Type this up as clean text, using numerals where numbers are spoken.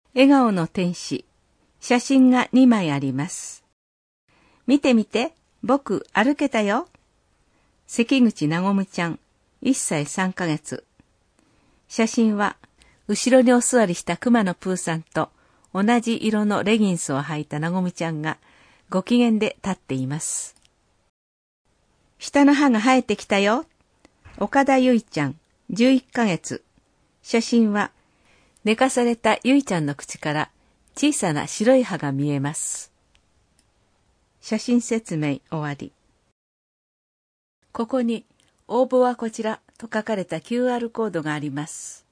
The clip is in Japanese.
笑顔の天使。写真が2枚あります。見て見て、僕歩けたよ。関口なごむちゃん、1歳3ヶ月。写真は、後ろにお座りした熊野プーさんと同じ色のレギンスを履いたなごむちゃんがご機嫌で立っています。下の歯が生えてきたよ。岡田ゆいちゃん、11ヶ月。写真は、寝かされたゆいちゃんの口から小さな白い歯が見えます。写真説明終わり。ここに応募はこちらと書かれた QR コードがあります。